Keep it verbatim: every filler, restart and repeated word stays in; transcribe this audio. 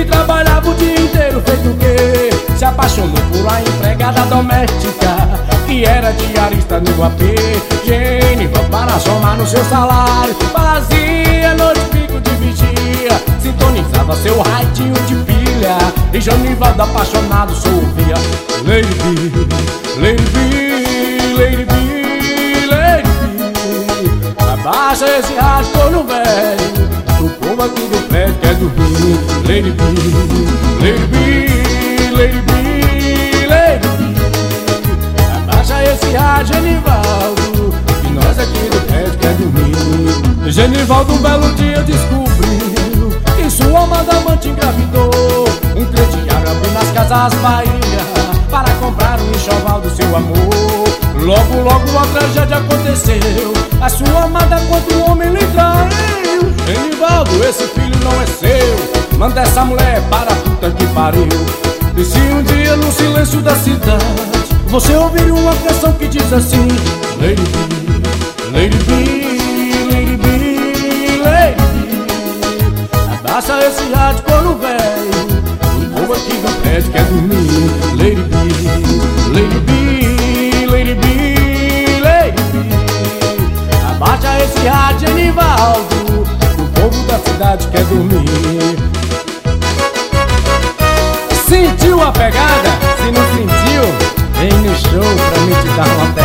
e trabalhava o dia inteiro feito o quê? Se apaixonou por uma empregada doméstica que era diarista no A P. Genival, para somar no seu salário, fazia noite pico de vigia, sintonizava seu radinho de pilha e Genivaldo apaixonado só ouvia Lady B, Lady B, Lady B, Lady B. Abaixa esse rádio, corno velho, o povo aqui do prédio quer dormir. Lady B, Lady B, Lady B, Lady B. Abaixa esse rádio, Genivaldo, que nós aqui do prédio quer dormir. Genivaldo um belo dia descobriu que sua amada amante engravidou. Um crediário abriu nas casas Bahia para comprar um enxoval do seu amor. Logo, logo a tragédia aconteceu, a sua amada contra o homem lhe traiu. Genivaldo, esse filho não é seu, manda essa mulher para a puta que pariu. E se um dia no silêncio da cidade você ouvir uma canção que diz assim: Lady B, Lady B, Lady B, Lady B. Abaixa esse rádio, corno velho, o povo aqui do prédio quer dormir. Lady B, Lady B, Lady B, Lady B. Abaixa esse rádio, Genivaldo, o povo da cidade quer dormir. Sentiu a pegada? Se não sentiu, vem no show pra me te dar uma